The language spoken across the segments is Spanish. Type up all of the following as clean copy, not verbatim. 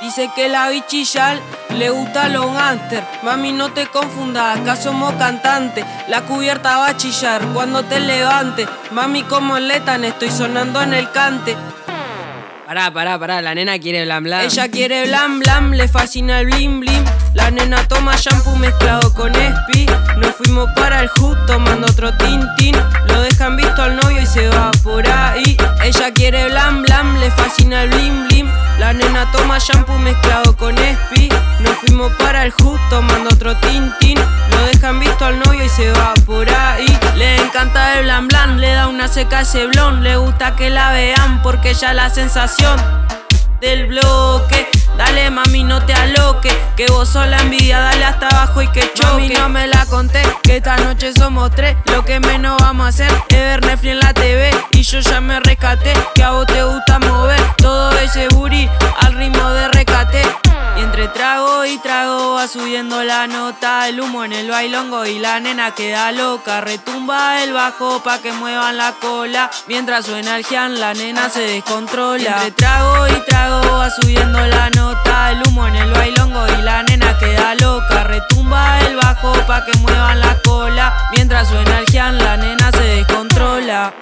Dice que la bichillar le gusta los gangster. Mami, no te confundas, acá somos cantantes. La cubierta va a chillar cuando te levantes. Mami, como letan, estoy sonando en el cante. Pará, la nena quiere blam blam. Ella quiere blam blam, le fascina el blim blim. La nena toma shampoo mezclado con Espi. Nos fuimos para el hood tomando otro tintín. Lo dejan visto al novio y se va por ahí. Ella quiere blam blam, le fascina el blim blim. La nena toma shampoo mezclado con Espi. Nos fuimos para el hood tomando otro tintín. Lo dejan visto al novio y se va por ahí. Le encanta el blam blam, le da una seca a ese blon. Le gusta que la vean porque ella es la sensación del bloque. Dale mami, no te aloques, que vos sos la envidia, dale hasta abajo y que choque. Mami, no me la conté, que esta noche somos tres. Lo que menos vamos a hacer es ver Netflix en la TV. Y yo ya me rescaté, que a vos te gusta mover todo ese booty al ritmo de Recate. Y entre trago y trago va subiendo la nota. El humo en el bailongo y la nena queda loca. Retumba el bajo pa' que muevan la cola. Mientras suena el gian, la nena se descontrola. Entre trago y trago va subiendo la nota. El humo en el bailongo y la nena queda loca. Retumba el bajo pa' que muevan la cola. Mientras suena el gian, la nena se descontrola.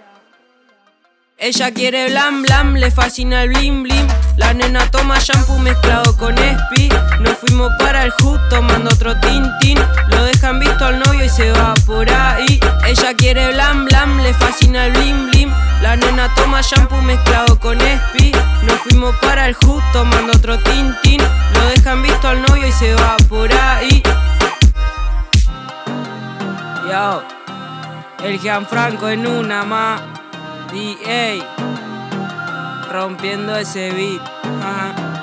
Ella quiere blam blam, le fascina el blim blim. La nena toma shampoo mezclado con Espi. Nos fuimos para el hood tomando otro tintín. Lo dejan visto al novio y se va por ahí. Ella quiere blam blam, le fascina el blim blim. La nena toma shampoo mezclado con Espi. Nos fuimos para el hood tomando otro tintín. Lo dejan visto al novio y se va por ahí. Yo, el Gianfranco en una más. DA rompiendo ese beat.